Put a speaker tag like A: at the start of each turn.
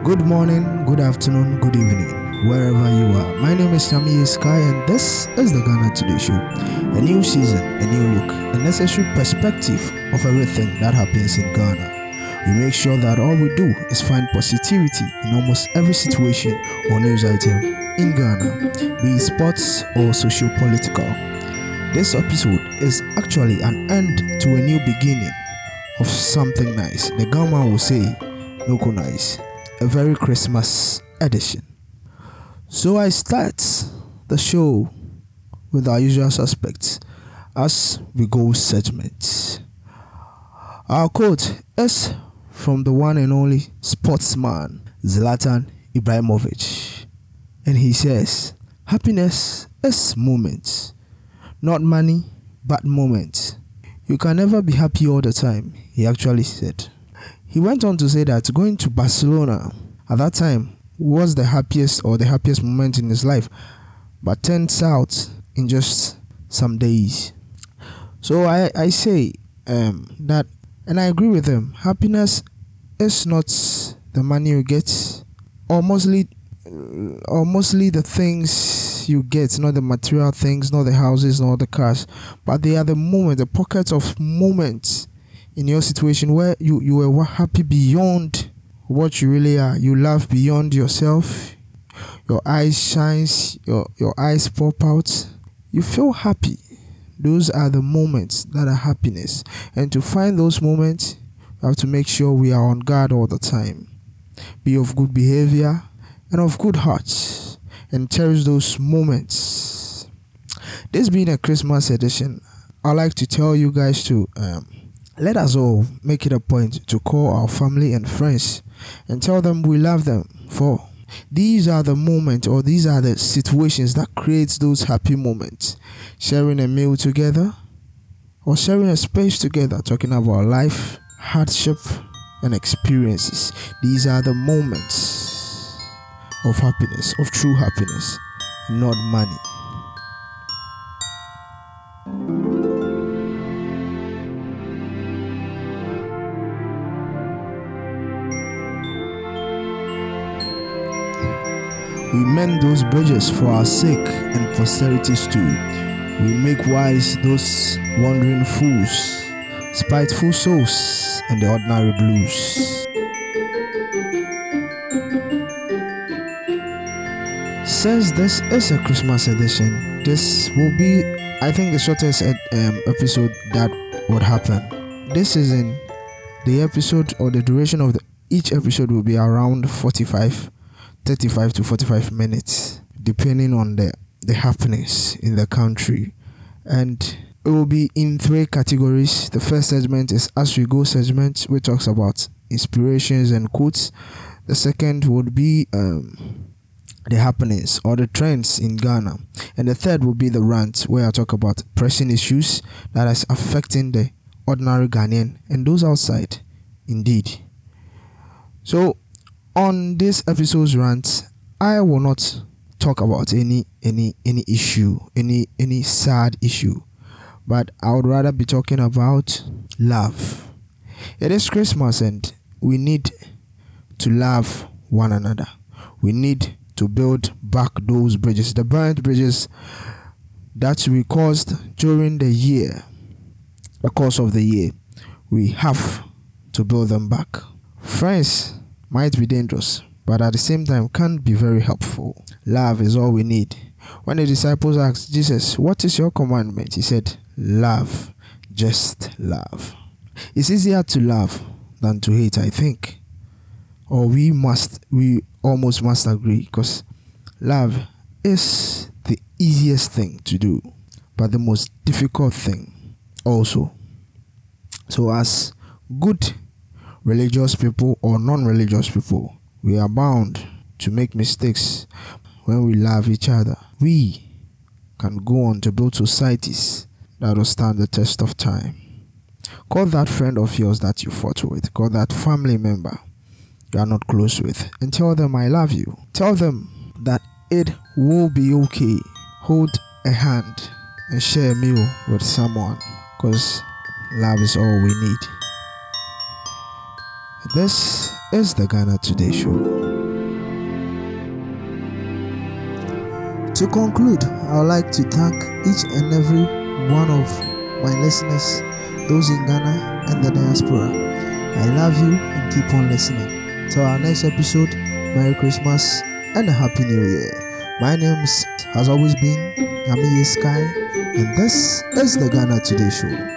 A: Good morning, good afternoon, good evening, wherever you are. My name is Sami Sky and this is the Ghana Today Show. A new season, a new look, a necessary perspective of everything that happens in Ghana. We make sure that all we do is find positivity in almost every situation or news item in Ghana, be it sports or socio-political. This episode is actually an end to a new beginning of something nice. The Ghana will say, Noko nice. A very Christmas edition. So I start the show with our usual suspects as we go segment. Our quote is from the one and only sportsman Zlatan Ibrahimovic, and he says, "Happiness is moments, not money, but moments. You can never be happy all the time," he actually said. He went on to say that going to Barcelona at that time was the happiest moment in his life, but turns out in just some days. So I say that, and I agree with him. Happiness is not the money you get, or mostly the things you get, not the material things, not the houses, not the cars, but they are the moment, the pockets of moments in your situation where you were happy beyond what you really are. You laugh beyond yourself. Your eyes shines. Your eyes pop out. You feel happy. Those are the moments that are happiness. And to find those moments, we have to make sure we are on guard all the time. Be of good behavior and of good heart, and cherish those moments. This being a Christmas edition, I like to tell you guys to let us all make it a point to call our family and friends and tell them we love them, for these are the moments, or these are the situations that creates those happy moments. Sharing a meal together or sharing a space together, talking about life, hardship and experiences. These are the moments of happiness, of true happiness, not money. We mend those bridges for our sake and posterity's too. We make wise those wandering fools, spiteful souls, and the ordinary blues. Since this is a Christmas edition, this will be, I think, the shortest episode that would happen. This is in the episode, or the duration of each episode will be around 35 to 45 minutes, depending on the happenings in the country. And it will be in three categories. The first segment is As We Go segment, which talks about inspirations and quotes. The second would be the happenings or the trends in Ghana. And the third will be the rant, where I talk about pressing issues that is affecting the ordinary Ghanaian and those outside, indeed. So on this episode's rant, I will not talk about any issue, any sad issue, but I would rather be talking about love. It is Christmas and we need to love one another. We need to build back those bridges, the burnt bridges that we caused during the course of the year. We have to build them back. Friends might be dangerous, but at the same time can be very helpful. Love is all we need. When the disciples asked Jesus, "What is your commandment?" he said, "Love, just love." It's easier to love than to hate, I think. Or we almost must agree, because love is the easiest thing to do, but the most difficult thing also. So as good religious people or non-religious people, we are bound to make mistakes. When we love each other, we can go on to build societies that will stand the test of time. Call that friend of yours that you fought with, call that family member you are not close with, and tell them I love you. Tell them that it will be okay. Hold a hand and share a meal with someone, because love is all we need. This is the Ghana Today Show. To conclude, I would like to thank each and every one of my listeners, those in Ghana and the diaspora. I love you and keep on listening. Till our next episode, Merry Christmas and a Happy New Year. My name has always been Yamiye Sky, and this is the Ghana Today Show.